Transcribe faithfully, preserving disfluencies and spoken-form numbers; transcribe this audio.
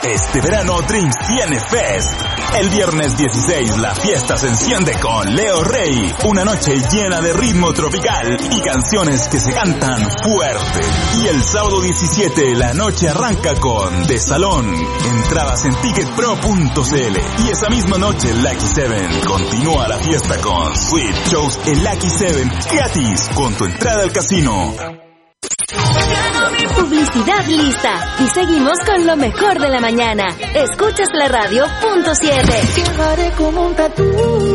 Este verano Drinks tiene Fest. El viernes dieciséis la fiesta se enciende con Leo Rey. Una noche llena de ritmo tropical y canciones que se cantan fuerte. Y el sábado diecisiete la noche arranca con De Salón. Entradas en ticket pro punto c l. Y esa misma noche Lucky Seven continúa la fiesta con Sweet Shows en Lucky Seven gratis con tu entrada al casino. Publicidad lista. Y seguimos con lo mejor de la mañana. Escuchas la radio punto siete. Llevaré como un tatú